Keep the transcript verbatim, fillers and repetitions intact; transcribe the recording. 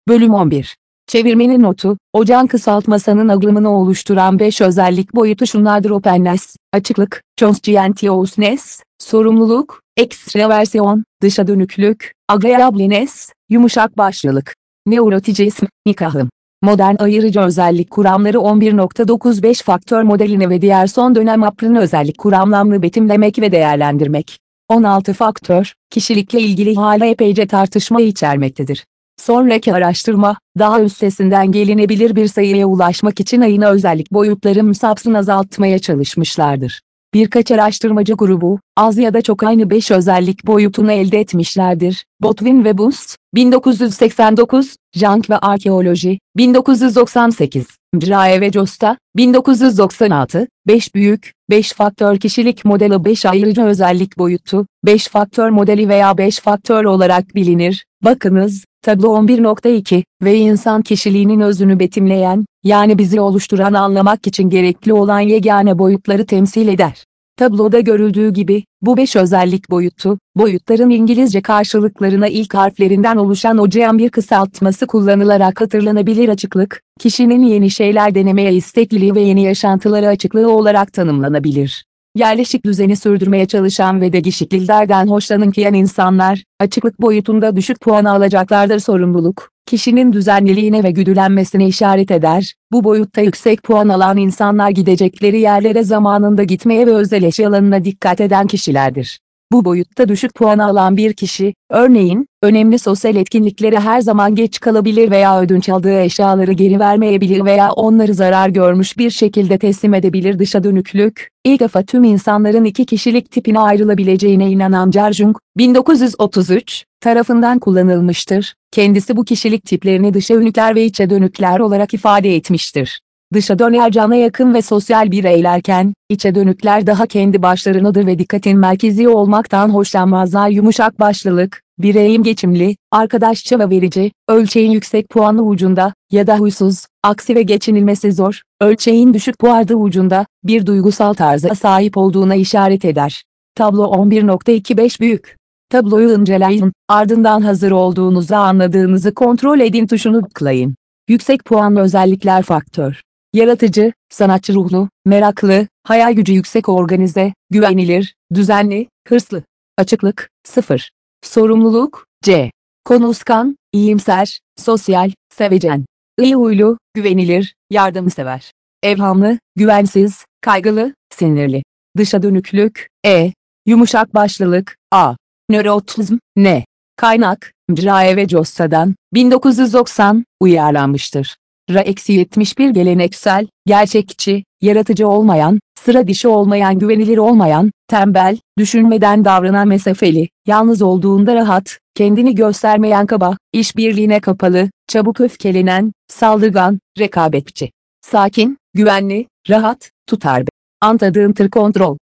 Bölüm on bir. Çevirmenin notu, Ocağın kısaltmasının aglımını oluşturan beş özellik boyutu şunlardır: openness, açıklık, conscientiousness, sorumluluk, extraversion, dışa dönüklük, agreeableness, yumuşak başlılık, neurotizm, nikahım. Modern ayırıcı özellik kuramları on bir nokta dokuz beş faktör modelini ve diğer son dönem April'in özellik kuramlarını betimlemek ve değerlendirmek. on altı faktör, kişilikle ilgili hala epeyce tartışma içermektedir. Sonraki araştırma, daha üstesinden gelinebilir bir sayıya ulaşmak için ayına özellik boyutları müsabsını azaltmaya çalışmışlardır. Birkaç araştırmacı grubu, az ya da çok aynı beş özellik boyutunu elde etmişlerdir. Botwin ve Bus, bin dokuz yüz seksen dokuz, Jung ve Arkeoloji, bin dokuz yüz doksan sekiz, Mcrae ve Costa, bin dokuz yüz doksan altı, beş büyük, beş faktör kişilik modeli beş ayrıca özellik boyutu, beş faktör modeli veya beş faktör olarak bilinir. Bakınız, tablo on bir nokta iki ve insan kişiliğinin özünü betimleyen, yani bizi oluşturan anlamak için gerekli olan yegane boyutları temsil eder. Tabloda görüldüğü gibi, bu beş özellik boyutu, boyutların İngilizce karşılıklarına ilk harflerinden oluşan Ocağın bir kısaltması kullanılarak hatırlanabilir açıklık, kişinin yeni şeyler denemeye istekliliği ve yeni yaşantılara açıklığı olarak tanımlanabilir. Yerleşik düzeni sürdürmeye çalışan ve değişikliklerden hoşlanınkiyen insanlar, açıklık boyutunda düşük puan alacaklardır. Sorumluluk, kişinin düzenliliğine ve güdülenmesine işaret eder. Bu boyutta yüksek puan alan insanlar gidecekleri yerlere zamanında gitmeye ve özel eşyalarına dikkat eden kişilerdir. Bu boyutta düşük puan alan bir kişi, örneğin, önemli sosyal etkinliklere her zaman geç kalabilir veya ödünç aldığı eşyaları geri vermeyebilir veya onları zarar görmüş bir şekilde teslim edebilir. Dışa dönüklük, ilk defa tüm insanların iki kişilik tipine ayrılabileceğine inanan Carl Jung, bin dokuz yüz otuz üç, tarafından kullanılmıştır. Kendisi bu kişilik tiplerini dışa dönükler ve içe dönükler olarak ifade etmiştir. Dışa döner cana yakın ve sosyal bireylerken, içe dönükler daha kendi başlarınadır ve dikkatin merkezi olmaktan hoşlanmazlar. Yumuşak başlılık, bireyin geçimli, arkadaşça ve verici, ölçeğin yüksek puanlı ucunda ya da huysuz, aksi ve geçinilmesi zor, ölçeğin düşük puanlı ucunda, bir duygusal tarza sahip olduğuna işaret eder. Tablo on bir nokta iki beş büyük. Tabloyu inceleyin, ardından hazır olduğunuzu anladığınızı kontrol edin tuşunu tıklayın. Yüksek puanlı özellikler faktör. Yaratıcı, sanatçı ruhlu, meraklı, hayal gücü yüksek, organize, güvenilir, düzenli, hırslı. Açıklık, sıfır. Sorumluluk, C. Konuşkan, iyimser, sosyal, sevecen. İyi huylu, güvenilir, yardımsever. Evhamlı, güvensiz, kaygılı, sinirli. Dışa dönüklük, E. Yumuşak başlılık, A. Nörotizm, N. Kaynak, Mcrae ve Costa'dan, bin dokuz yüz doksan, uyarlanmıştır. R yetmiş bir geleneksel, gerçekçi, yaratıcı olmayan, sıra dışı olmayan, güvenilir olmayan, tembel, düşünmeden davranan, mesafeli, yalnız olduğunda rahat, kendini göstermeyen, kaba, işbirliğine kapalı, çabuk öfkelenen, saldırgan, rekabetçi. Sakin, güvenli, rahat, tutarlı. Antadığın tır kontrol.